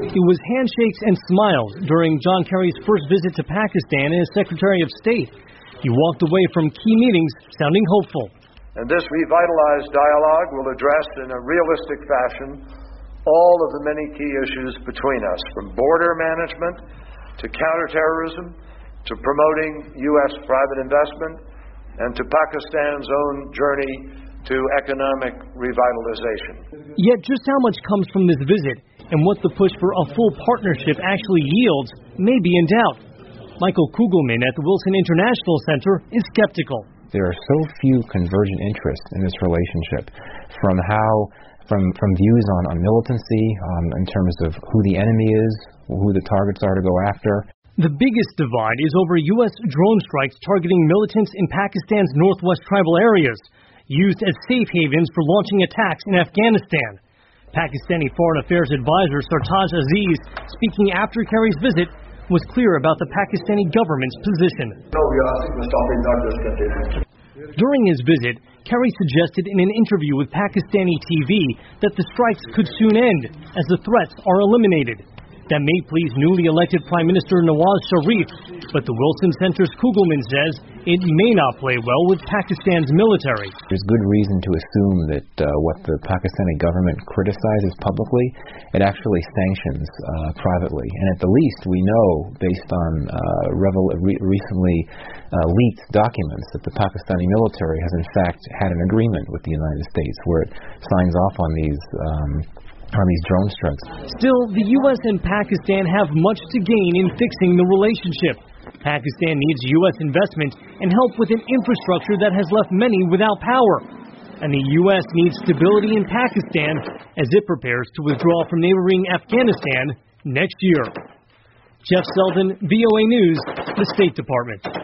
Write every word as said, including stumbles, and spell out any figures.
It was handshakes and smiles during John Kerry's first visit to Pakistan as Secretary of State. He walked away from key meetings sounding hopeful. And this revitalized dialogue will address in a realistic fashion all of the many key issues between us, from border management to counterterrorism to promoting U S private investment and to Pakistan's own journey to economic revitalization. Yet just how much comes from this visit and what the push for a full partnership actually yields may be in doubt. Michael Kugelman at the Wilson International Center is skeptical. There are so few convergent interests in this relationship, from how, from from views on, on militancy, um, in terms of who the enemy is, who the targets are to go after. The biggest divide is over U S drone strikes targeting militants in Pakistan's northwest tribal areas, used as safe havens for launching attacks in Afghanistan. Pakistani Foreign Affairs Advisor Sartaj Aziz, speaking after Kerry's visit, was clear about the Pakistani government's position. No, we are asking the stopping, not just continuing. During his visit, Kerry suggested in an interview with Pakistani T V that the strikes could soon end as the threats are eliminated. That may please newly elected Prime Minister Nawaz Sharif, but the Wilson Center's Kugelman says it may not play well with Pakistan's military. There's good reason to assume that uh, what the Pakistani government criticizes publicly, it actually sanctions uh, privately. And at the least, we know, based on uh, revel- re- recently uh, leaked documents, that the Pakistani military has in fact had an agreement with the United States where it signs off on these um, on these drone strikes. Still, the U S and Pakistan have much to gain in fixing the relationship. Pakistan needs U S investment and help with an infrastructure that has left many without power. And the U S needs stability in Pakistan as it prepares to withdraw from neighboring Afghanistan next year. Jeff Selden, V O A News, the State Department.